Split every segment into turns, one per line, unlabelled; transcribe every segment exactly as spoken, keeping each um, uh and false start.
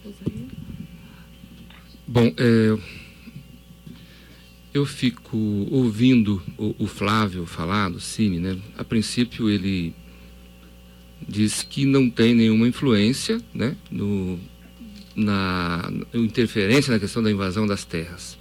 Bom, é, eu fico ouvindo o, o Flávio falar do Cine, né? A princípio ele diz que não tem nenhuma influência, né, no, na, na interferência na questão da invasão das terras.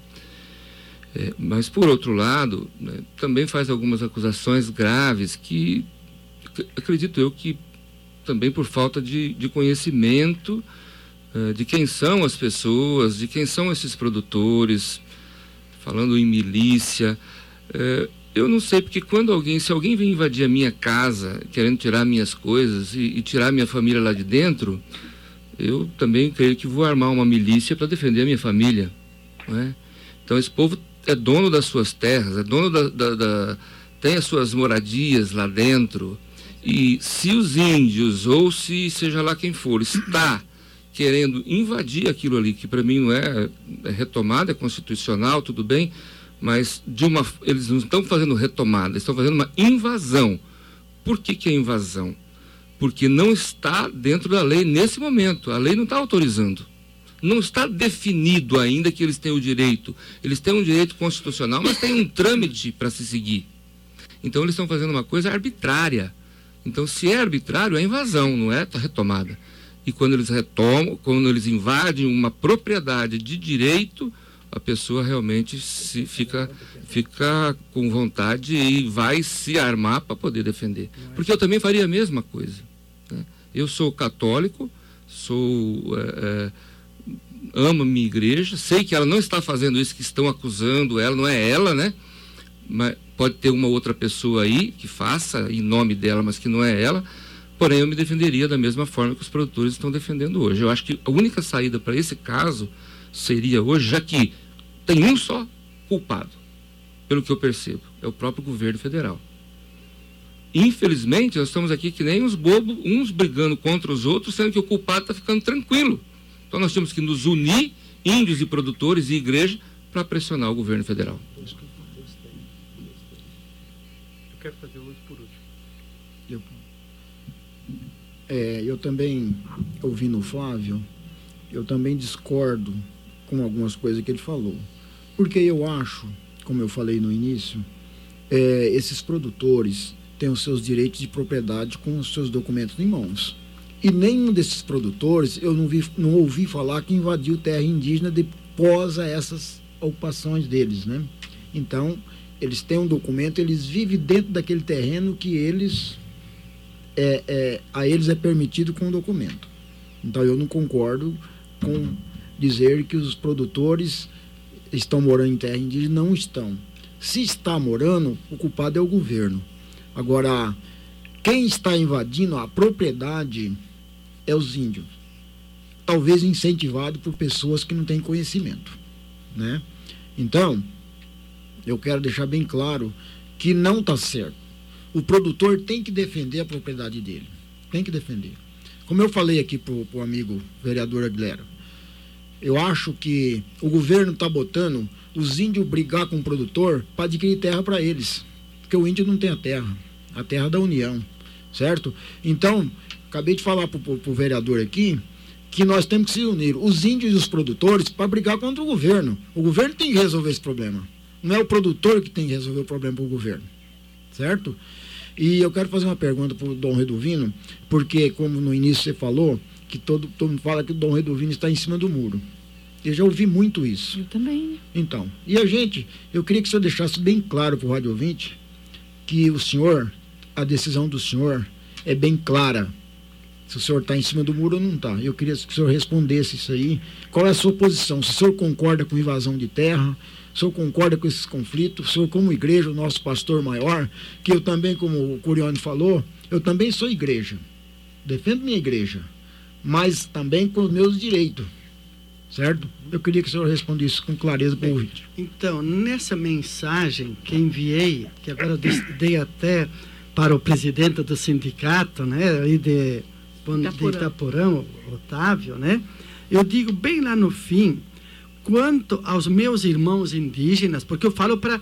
É, mas, por outro lado, né, também faz algumas acusações graves que, que acredito eu que também por falta de, de conhecimento uh, de quem são as pessoas, de quem são esses produtores, falando em milícia. Uh, eu não sei, porque quando alguém, se alguém vem invadir a minha casa, querendo tirar minhas coisas e, e tirar minha família lá de dentro, eu também creio que vou armar uma milícia para defender a minha família, não é? Então esse povo é dono das suas terras, é dono da, da, da... tem as suas moradias lá dentro, e se os índios, ou se seja lá quem for, está querendo invadir aquilo ali, que para mim não é, é retomada, é constitucional, tudo bem, mas de uma, eles não estão fazendo retomada, eles estão fazendo uma invasão. Por que que é invasão? Porque não está dentro da lei nesse momento, a lei não está autorizando. Não está definido ainda que eles têm o direito. Eles têm um direito constitucional, mas tem um trâmite para se seguir. Então eles estão fazendo uma coisa arbitrária. Então, se é arbitrário, é invasão, não é retomada. E quando eles retomam, quando eles invadem uma propriedade de direito, a pessoa realmente se fica, fica com vontade e vai se armar para poder defender. Porque eu também faria a mesma coisa, né? Eu sou católico, sou... É, é, amo a minha igreja, sei que ela não está fazendo isso que estão acusando ela, não é ela, né? Mas pode ter uma outra pessoa aí que faça em nome dela, mas que não é ela. Porém, eu me defenderia da mesma forma que os produtores estão defendendo hoje. Eu acho que a única saída para esse caso seria hoje, já que tem um só culpado, pelo que eu percebo, é o próprio governo federal. Infelizmente, nós estamos aqui que nem os bobos, uns brigando contra os outros, sendo que o culpado está ficando tranquilo. Então nós temos que nos unir, índios e produtores e igreja, para pressionar o governo federal.
Eu quero fazer hoje por último.
Eu, é, eu também, ouvindo o Flávio, eu também discordo com algumas coisas que ele falou. Porque eu acho, como eu falei no início, é, esses produtores têm os seus direitos de propriedade com os seus documentos em mãos. E nenhum desses produtores, eu não, vi, não ouvi falar que invadiu terra indígena depois a essas ocupações deles, né? Então, eles têm um documento, eles vivem dentro daquele terreno que eles, é, é, a eles é permitido com o documento. Então, eu não concordo com dizer que os produtores estão morando em terra indígena, não estão. Se está morando, o culpado é o governo. Agora, quem está invadindo a propriedade é os índios, talvez incentivado por pessoas que não têm conhecimento, né? Então, eu quero deixar bem claro que não está certo. O produtor tem que defender a propriedade dele, tem que defender. Como eu falei aqui para o amigo vereador Aguilera, eu acho que o governo está botando os índios brigar com o produtor para adquirir terra para eles, porque o índio não tem a terra, a terra da União, certo? Então, acabei de falar para o vereador aqui que nós temos que se unir, os índios e os produtores, para brigar contra o governo. O governo tem que resolver esse problema. Não é o produtor que tem que resolver o problema para o governo, certo? E eu quero fazer uma pergunta para o Dom Reduvino, porque, como no início você falou, que todo, todo mundo fala que o Dom Reduvino está em cima do muro. Eu já ouvi muito isso.
Eu também.
Então, e a gente, eu queria que o senhor deixasse bem claro para o rádio ouvinte que o senhor, a decisão do senhor é bem clara. Se o senhor está em cima do muro ou não está. Eu queria que o senhor respondesse isso aí. Qual é a sua posição? Se o senhor concorda com invasão de terra, se o senhor concorda com esses conflitos, o senhor como igreja, o nosso pastor maior, que eu também, como o Curione falou, eu também sou igreja. Defendo minha igreja, mas também com os meus direitos. Certo? Eu queria que o senhor respondesse com clareza para o ouvinte.
Então, nessa mensagem que enviei, que agora eu dei até para o presidente do sindicato, né, aí de, de Itaporã, Otávio, né, eu digo bem lá no fim, quanto aos meus irmãos indígenas, porque eu falo para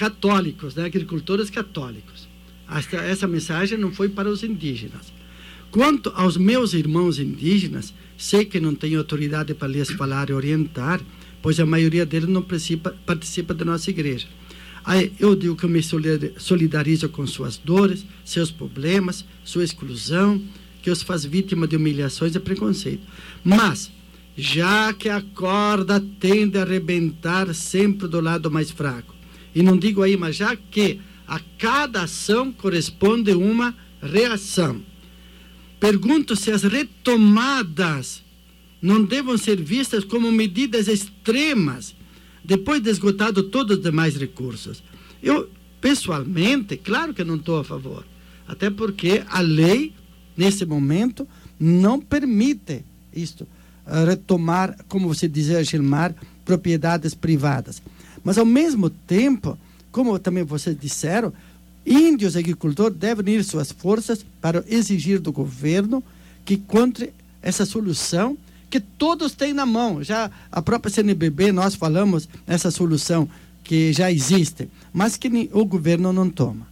católicos, né, agricultores católicos. Essa, essa mensagem não foi para os indígenas. Quanto aos meus irmãos indígenas, sei que não tenho autoridade para lhes falar e orientar, pois a maioria deles não participa, participa da nossa igreja. Aí eu digo que eu me solidarizo com suas dores, seus problemas, sua exclusão, que os faz vítima de humilhações e preconceito. Mas, já que a corda tende a arrebentar sempre do lado mais fraco, e não digo aí, mas já que a cada ação corresponde uma reação, pergunto se as retomadas não devem ser vistas como medidas extremas, depois de esgotado todos os demais recursos. Eu, pessoalmente, claro que não estou a favor, até porque a lei, nesse momento, não permite isto, retomar, como você dizia, Gilmar, propriedades privadas. Mas, ao mesmo tempo, como também vocês disseram, índios e agricultores devem unir suas forças para exigir do governo que encontre essa solução que todos têm na mão. Já a própria C N B B, nós falamos essa solução que já existe, mas que o governo não toma.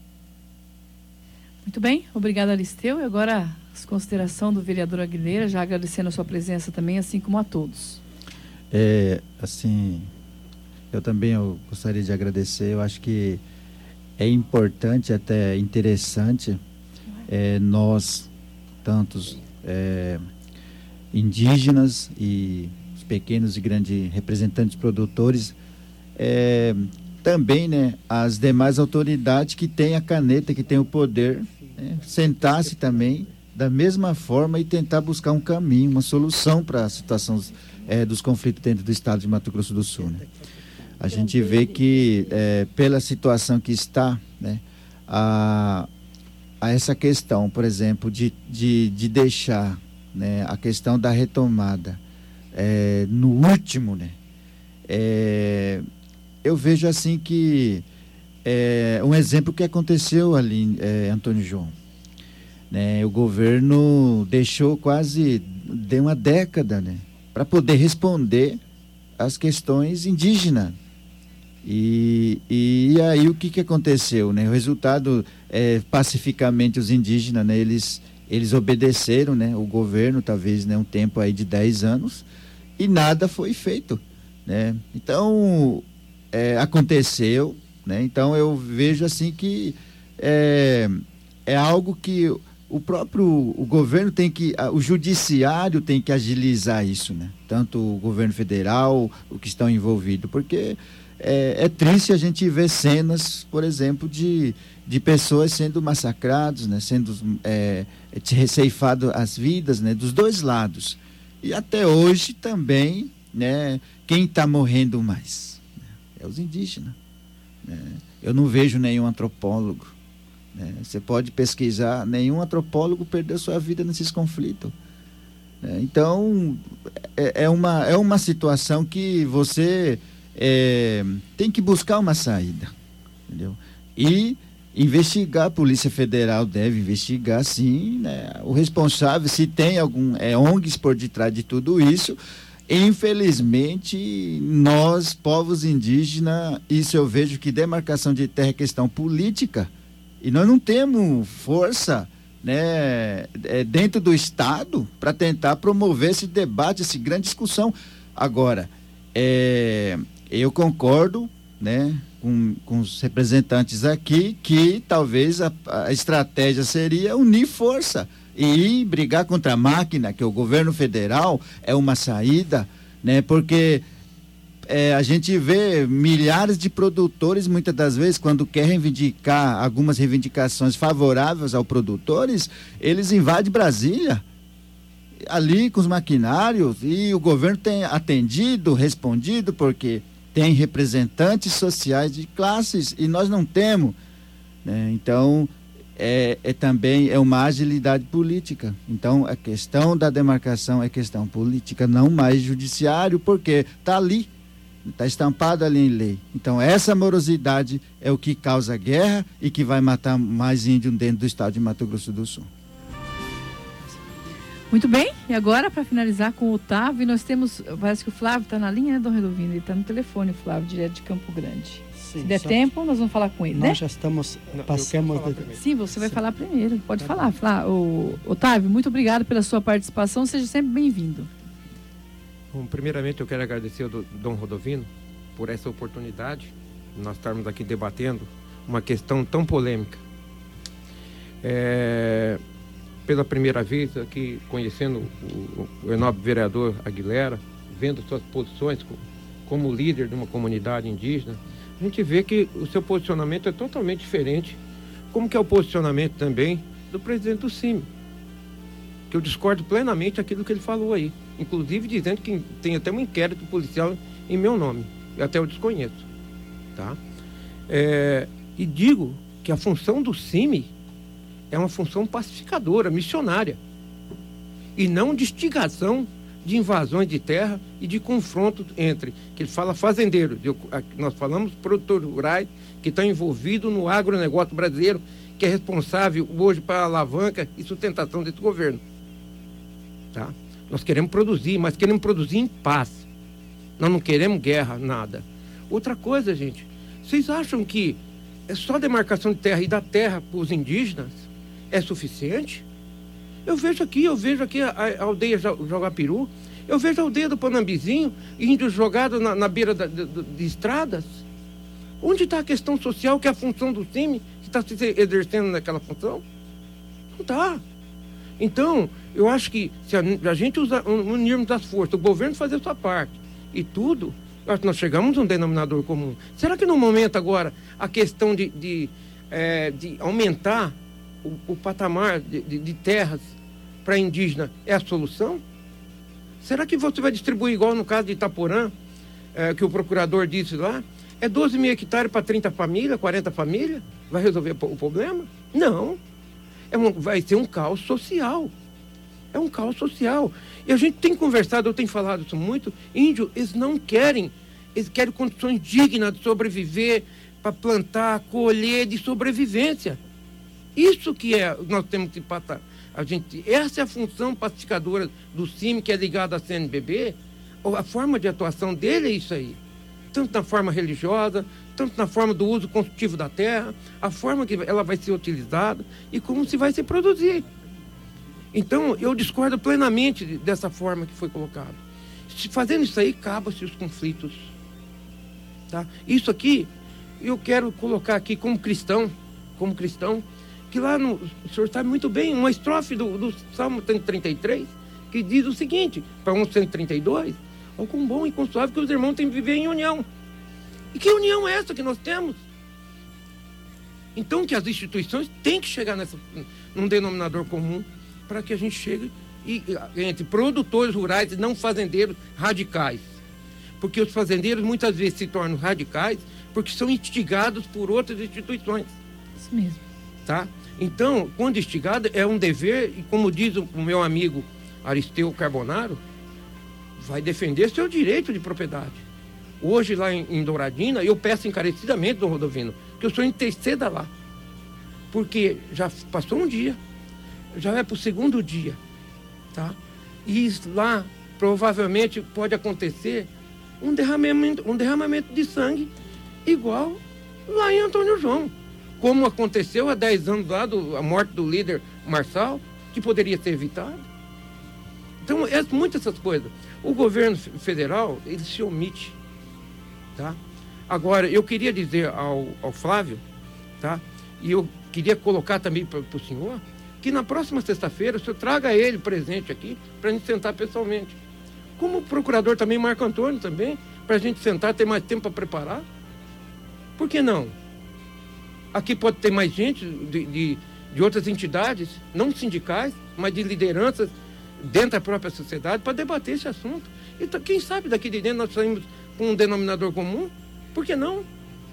Muito bem, obrigada, Aristeu. E agora, a consideração do vereador Aguilera, já agradecendo a sua presença também, assim como a todos.
É, assim, eu também eu gostaria de agradecer. Eu acho que é importante, até interessante, é, nós, tantos é, indígenas e os pequenos e grandes representantes produtores, é, também, né, as demais autoridades que têm a caneta, que têm o poder, né, sentar-se também da mesma forma e tentar buscar um caminho, uma solução para a situação é, dos conflitos dentro do estado de Mato Grosso do Sul, né? A gente vê que, é, pela situação que está, né, a, a essa questão, por exemplo, de, de, de deixar, né, a questão da retomada é, no último, né, é, eu vejo assim que é um exemplo que aconteceu ali, é, Antônio João, né, o governo deixou quase de uma década, né, para poder responder às questões indígenas. E, e aí o que, que aconteceu, né? O resultado, é, pacificamente os indígenas, né, eles, eles obedeceram, né, o governo, talvez, né, um tempo aí de dez anos, e nada foi feito, né? Então, é, aconteceu, né? Então eu vejo assim que é, é algo que o próprio o governo tem que, o judiciário tem que agilizar isso, né? Tanto o governo federal, o que estão envolvidos, porque É, é triste a gente ver cenas, por exemplo, de, de pessoas sendo massacradas, né, sendo é, ceifado as vidas, né, dos dois lados. E até hoje também, né, quem está morrendo mais? É os indígenas. Né? Eu não vejo nenhum antropólogo. Né? Você pode pesquisar, nenhum antropólogo perdeu sua vida nesses conflitos. Né? Então, é, é, uma, é uma situação que você... É, tem que buscar uma saída, entendeu? E investigar, a Polícia Federal deve investigar, sim, né, o responsável, se tem algum é, O N Gs por detrás de tudo isso. Infelizmente, nós, povos indígenas, isso eu vejo que demarcação de terra é questão política, e nós não temos força, né, é, dentro do Estado para tentar promover esse debate, essa grande discussão. Agora, é... eu concordo, né, com, com os representantes aqui que talvez a, a estratégia seria unir força e brigar contra a máquina, que o governo federal é uma saída, né, porque é, a gente vê milhares de produtores, muitas das vezes, quando quer reivindicar algumas reivindicações favoráveis aos produtores, eles invadem Brasília, ali com os maquinários, e o governo tem atendido, respondido, porque tem representantes sociais de classes e nós não temos, né? Então é, é também é uma agilidade política. Então a questão da demarcação é questão política, não mais judiciário, porque está ali, está estampado ali em lei. Então essa morosidade é o que causa guerra e que vai matar mais índios dentro do estado de Mato Grosso do Sul.
Muito bem, e agora para finalizar com o Otávio, nós temos, parece que o Flávio está na linha, né, Dom Redovino? Ele está no telefone, o Flávio, direto de Campo Grande. Sim, se der só... tempo, nós vamos falar com ele,
nós
né?
já estamos, passamos... De...
Sim, você vai
Sim.
falar primeiro. Pode
tá
falar. falar. O, Otávio, muito obrigado pela sua participação. Seja sempre bem-vindo.
Bom, primeiramente, eu quero agradecer ao Dom Rodovino por essa oportunidade de nós estarmos aqui debatendo uma questão tão polêmica. É, pela primeira vez aqui, conhecendo o, o nobre vereador Aguilera, vendo suas posições como líder de uma comunidade indígena, a gente vê que o seu posicionamento é totalmente diferente, como que é o posicionamento também do presidente do C I M, que eu discordo plenamente daquilo que ele falou aí, inclusive dizendo que tem até um inquérito policial em meu nome, eu até eu desconheço, tá? É, e digo que a função do C I M é uma função pacificadora, missionária, e não de instigação de invasões de terra e de confronto entre, que ele fala fazendeiro, de, nós falamos produtores rurais que estão envolvidos no agronegócio brasileiro, que é responsável hoje para a alavanca e sustentação desse governo. Tá? Nós queremos produzir, mas queremos produzir em paz. Nós não queremos guerra, nada. Outra coisa, gente, vocês acham que é só demarcação de terra e dar terra para os indígenas é suficiente? Eu vejo aqui, eu vejo aqui a, a aldeia Jogapiru, eu vejo a aldeia do Panambizinho, índios jogados na, na beira da, de, de estradas. Onde está a questão social, que é a função do C I M, que está se exercendo naquela função? Não está. Então, eu acho que se a, a gente usar, unirmos as forças, o governo fazer a sua parte e tudo, eu acho que nós chegamos a um denominador comum. Será que no momento agora a questão de, de, é, de aumentar o, o patamar de, de, de terras para indígena é a solução? Será que você vai distribuir igual no caso de Itaporã, é, que o procurador disse lá? É doze mil hectares para trinta famílias, quarenta famílias? Vai resolver o problema? Não. É um, vai ser um caos social. É um caos social. E a gente tem conversado, eu tenho falado isso muito, índio, eles não querem, eles querem condições dignas de sobreviver, para plantar, colher, de sobrevivência. Isso que é, nós temos que passar. A gente, essa é a função pacificadora do C I M, que é ligado à C N B B. A forma de atuação dele é isso aí. Tanto na forma religiosa, tanto na forma do uso construtivo da terra, a forma que ela vai ser utilizada e como se vai se produzir. Então, eu discordo plenamente dessa forma que foi colocado. Se fazendo isso aí, acaba-se os conflitos. Tá? Isso aqui, eu quero colocar aqui como cristão, como cristão, que lá no, o senhor sabe muito bem, uma estrofe do, do Salmo cento e trinta e três, que diz o seguinte, para um cento e trinta e dois, ó, quão bom e quão suave que os irmãos têm que viver em união. E que união é essa que nós temos? Então, que as instituições têm que chegar nessa, num denominador comum, para que a gente chegue e, entre produtores rurais e não fazendeiros radicais. Porque os fazendeiros muitas vezes se tornam radicais porque são instigados por outras instituições.
Isso mesmo.
Tá? Então, quando instigado, é um dever, e como diz o meu amigo Aristeu Carbonaro, vai defender seu direito de propriedade. Hoje, lá em, em Douradina, eu peço encarecidamente, Dom Rodovino, que o senhor interceda lá. Porque já passou um dia, já é para o segundo dia. Tá? E lá, provavelmente, pode acontecer um derramamento, um derramamento de sangue igual lá em Antônio João. Como aconteceu há dez anos lá, do, a morte do líder Marçal, que poderia ser evitado. Então, é muitas essas coisas. O governo federal, ele se omite. Tá? Agora, eu queria dizer ao, ao Flávio, tá? E eu queria colocar também para o senhor, que na próxima sexta-feira o senhor traga ele presente aqui, para a gente sentar pessoalmente. Como o procurador também, Marco Antônio também, para a gente sentar, ter mais tempo para preparar. Por que não? Aqui pode ter mais gente de, de, de outras entidades, não sindicais, mas de lideranças dentro da própria sociedade, para debater esse assunto. Então, quem sabe daqui de dentro nós saímos com um denominador comum? Por que não?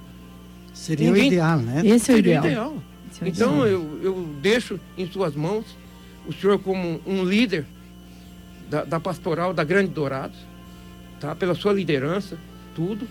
Seria
Ninguém...
o ideal, né?
Esse é o
Seria
ideal.
ideal.
Esse é o
Então,
ideal.
eu, eu deixo em suas mãos o senhor como um líder da, da pastoral da Grande Dourados, tá? Pela sua liderança, tudo.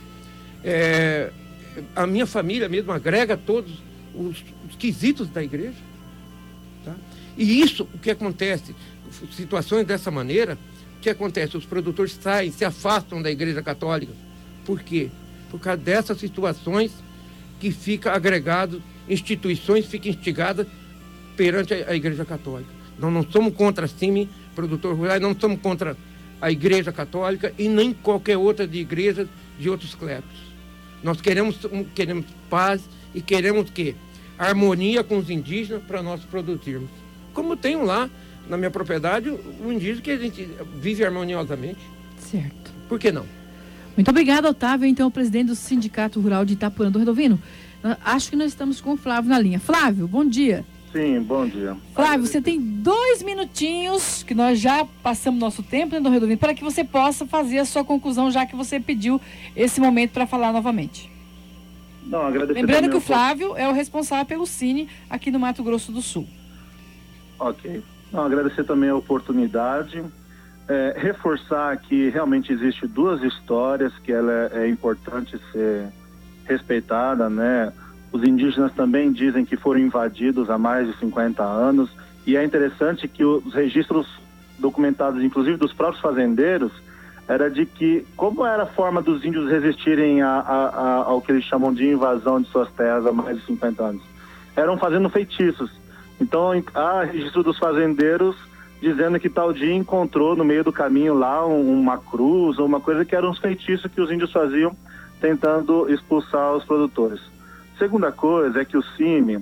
É, a minha família mesmo agrega todos os, os quesitos da igreja. Tá? E isso, o que acontece, situações dessa maneira, o que acontece? Os produtores saem, se afastam da igreja católica. Por quê? Por causa dessas situações que fica agregado, instituições ficam instigadas perante a, a Igreja Católica. Nós não somos contra a CIMI, produtor rural, não somos contra a Igreja Católica e nem qualquer outra de igreja de outros clérigos. Nós queremos, queremos paz e queremos que harmonia com os indígenas para nós produzirmos. Como tenho lá na minha propriedade um indígena que a gente vive harmoniosamente.
Certo.
Por que não?
Muito obrigada, Otávio. Então, o presidente do Sindicato Rural de Itaporã do Redovino. Acho que nós estamos com o Flávio na linha. Flávio, bom dia.
Sim, bom dia.
Flávio, você tem dois minutinhos, que nós já passamos nosso tempo, né, do Redovino, para que você possa fazer a sua conclusão, já que você pediu esse momento para falar novamente.
Não, agradecer.
Lembrando que o Flávio é o responsável pelo Cine aqui no Mato Grosso do Sul.
Ok. Não, agradecer também a oportunidade. É, reforçar que realmente existe duas histórias que ela é, é importante ser respeitada, né? Os indígenas também dizem que foram invadidos há mais de cinquenta anos e é interessante que os registros documentados, inclusive dos próprios fazendeiros, era de que, como era a forma dos índios resistirem a, a, a, ao que eles chamam de invasão de suas terras há mais de cinquenta anos? Eram fazendo feitiços. Então, há registro dos fazendeiros dizendo que tal dia encontrou no meio do caminho lá um, uma cruz ou uma coisa que eram os feitiços que os índios faziam tentando expulsar os produtores. Segunda coisa é que o CIMI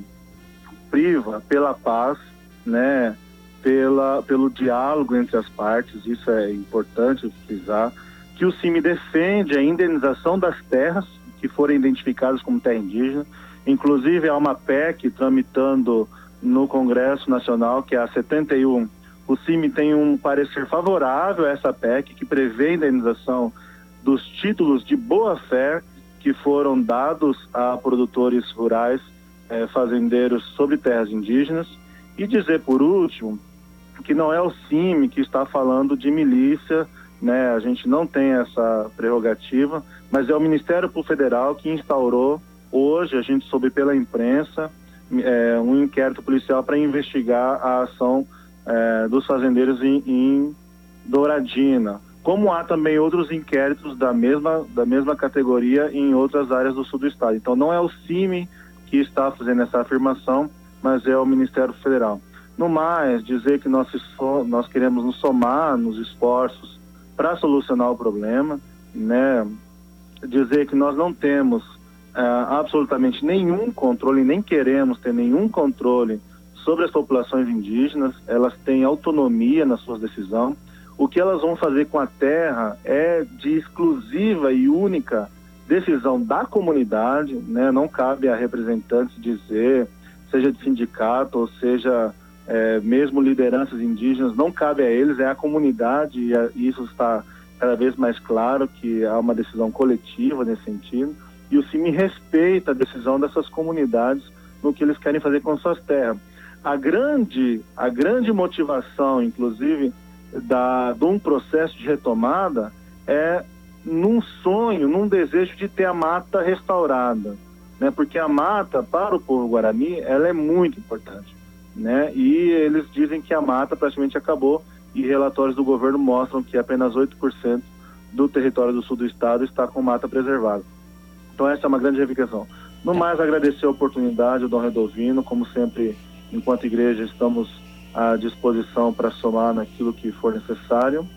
priva pela paz, né, pela, pelo diálogo entre as partes, isso é importante frisar, que o CIMI defende a indenização das terras que forem identificadas como terra indígena. Inclusive há uma P E C tramitando no Congresso Nacional, que é a setenta e um. O CIMI tem um parecer favorável a essa P E C que prevê a indenização dos títulos de boa-fé que foram dados a produtores rurais, eh, fazendeiros sobre terras indígenas. E dizer, por último, que não é o CIMI que está falando de milícia, né? A gente não tem essa prerrogativa, mas é o Ministério Público Federal que instaurou, hoje, a gente soube pela imprensa, eh, um inquérito policial para investigar a ação eh, dos fazendeiros em, em Douradina. Como há também outros inquéritos da mesma, da mesma categoria em outras áreas do sul do estado. Então não é o CIMI que está fazendo essa afirmação, mas é o Ministério Federal. No mais, dizer que nós, nós queremos nos somar nos esforços para solucionar o problema, né? Dizer que nós não temos uh, absolutamente nenhum controle, nem queremos ter nenhum controle sobre as populações indígenas, elas têm autonomia nas suas decisões. O que elas vão fazer com a terra é de exclusiva e única decisão da comunidade, né? Não cabe a representantes dizer, seja de sindicato ou seja é, mesmo lideranças indígenas, não cabe a eles, é a comunidade, e, a, e isso está cada vez mais claro que há uma decisão coletiva nesse sentido, e o CIMI respeita a decisão dessas comunidades no que eles querem fazer com suas terras. A grande, a grande motivação, inclusive, Da, de um processo de retomada é num sonho, num desejo de ter a mata restaurada, né? Porque a mata, para o povo guarani, ela é muito importante, né? E eles dizem que a mata praticamente acabou e relatórios do governo mostram que apenas oito por cento do território do sul do estado está com mata preservada. Então essa é uma grande reivindicação. No mais, agradecer a oportunidade ao Dom Redovino, como sempre, enquanto igreja, estamos à disposição para somar naquilo que for necessário,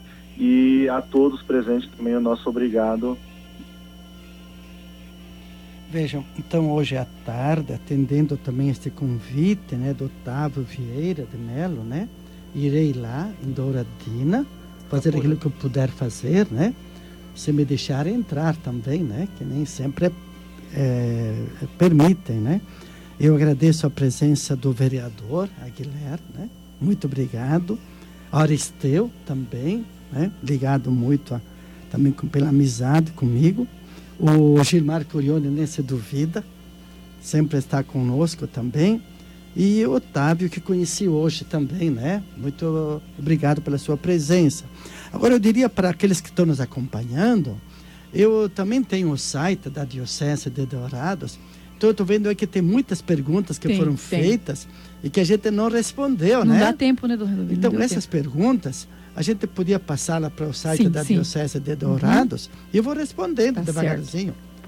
e a todos presentes também o nosso obrigado.
Vejam, então hoje à tarde, atendendo também este convite, né, do Otávio Vieira de Melo, né, irei lá em Douradina fazer aquilo que eu puder fazer, né, se me deixarem entrar também, né, que nem sempre é, é, permitem, né. Eu agradeço a presença do vereador Aguilera, né, muito obrigado. Aristeu também, né? Ligado muito a, também com, pela amizade comigo. O Gilmar Curione, nem se duvida, sempre está conosco também. E o Otávio, que conheci hoje também, né? Muito obrigado pela sua presença. Agora, eu diria para aqueles que estão nos acompanhando, eu também tenho o site da Diocese de Dourados. Então, eu estou vendo aí que tem muitas perguntas que tem, foram tem. feitas e que a gente não respondeu,
não
né?
Não dá tempo, né, do
Então, essas tempo. perguntas, a gente podia passá-la para o site sim, da sim. Diocese de Dourados uhum. e eu vou respondendo tá devagarzinho.
Certo.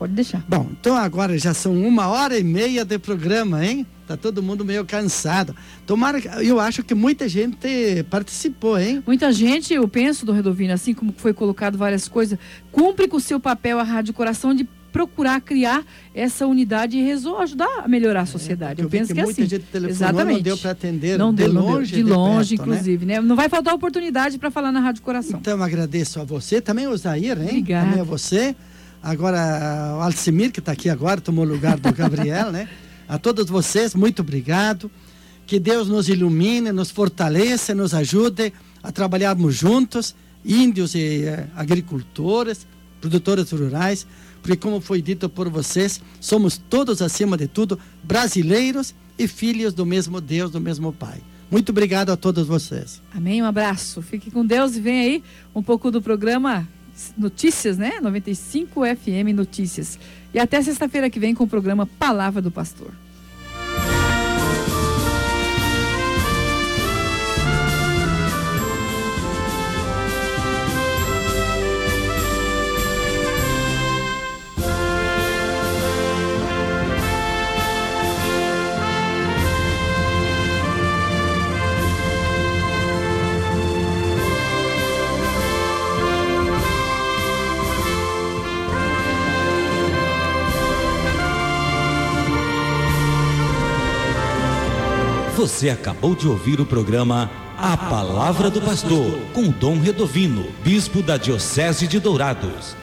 Pode deixar.
Bom, então agora já são uma hora e meia de programa, hein? Tá todo mundo meio cansado. Tomara, eu acho que muita gente participou, hein?
Muita gente, eu penso, Dom Redovino, assim como foi colocado várias coisas, cumpre com o seu papel a Rádio Coração de procurar criar essa unidade e resol- ajudar a melhorar a sociedade. É, eu, eu penso que, que é assim.
Muita gente telefonou, Exatamente. Não deu para atender.
Não
de
deu,
longe,
de, de longe,
perto,
inclusive, né? né? Não vai faltar oportunidade para falar na Rádio Coração.
Então, agradeço a você, também o Zair, hein?
Obrigada.
Também a você. Agora, o Alcimir, que está aqui agora, tomou o lugar do Gabriel, né? A todos vocês, muito obrigado. Que Deus nos ilumine, nos fortaleça, nos ajude a trabalharmos juntos, índios e eh, agricultores, produtores rurais, porque como foi dito por vocês, somos todos, acima de tudo, brasileiros e filhos do mesmo Deus, do mesmo Pai. Muito obrigado a todos vocês.
Amém, um abraço. Fique com Deus e vem aí um pouco do programa Notícias, né? noventa e cinco F M Notícias. E até sexta-feira que vem com o programa Palavra do Pastor.
Você acabou de ouvir o programa A Palavra do Pastor, com Dom Redovino, bispo da Diocese de Dourados.